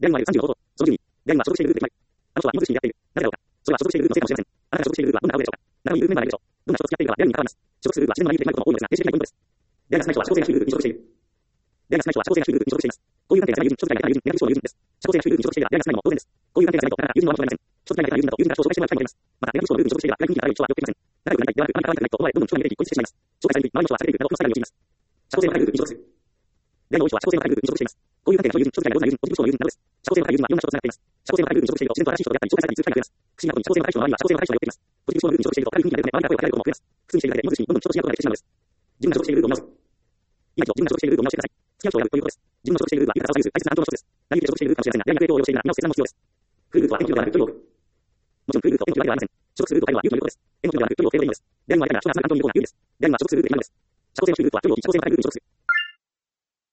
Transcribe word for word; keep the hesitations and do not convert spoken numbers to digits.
であるいはさんじゅうの方法、そのじゅうに、であるいは所属しているグループで決まる。あの人は芋づる式にやっている。なぜだろうか。それは所属しているグループのせいかもしれません。あなたが所属しているグループはどんな青でしょうか。中身有名な例でしょう。どんな人と付き合っているかはであるに関わります。所属するグループは自然の内容で決まることも多いのですが、形式的なポイントです。であるが少ない人は社交性が低いグループに所属している。であるが少ない人は社交性が低いグループに所属しています。こういう関係が狭い友人、所属体が友人、ネガティブ層の友人です。社交性が低いグループに所属しているが、であるが少ないのも当然です。こういう関係が狭いと、あなたが友人の輪に含まれません。所属体が友人だと友人から人を紹介してもらう機会もあります。また、ネガティブ層のグループに所属しているが、意外に人気がある人は寄ってきません。仲良くなりたい、柔らかく、あまり可愛くないと思われ、どんどん人が逃げていき、孤立してしまいます。紹介されている、周りの人は避けているなど、負のスタイルに陥ります。社交性の高いグループに所属する。である多い人は社交性の高いグループに所属しています。こういう関係が友人、所属体がどんな友人、ポジティブ層の友人などです。社交性の高い友人はいろんな人と繋がっています。社交性の高いグループに所属していると、自然と新しい人と出会ったり、紹介されたりする機会が増えます。不思議なことに、社交性の高い人の周りには社交性の高い人が寄ってきます。ポジティブ層のグループに所属していると、軽い雰囲気が出るため、周りから声をかけられることも増えます。普通にしているだけで、芋づる式にどんどん人と違うことができてしまうのです。自分が所属しているグループを見直す。今一度、自分が所属しているグループを見直してください。付き合う人を選ぶということです。自分の所属しているグループは、豊かさを左右する大切な担当の一つです。何人で所属しているグループかもしれませんが、やりなく影響を要しているなら、見直す決断も必要です。古いグループは天気力ではなく、距離を置く。もちろん古いグループと天気力ではありません。所属するグループを変えるのは勇気のいることです。縁の距離ではなく、距離を置くというのです。であるにはやめら人が集まる関東にいる方が有利です。であるには所属するグループがいいのです。社交性の低いグループは距離を置き、社交性の高いグループに所属する。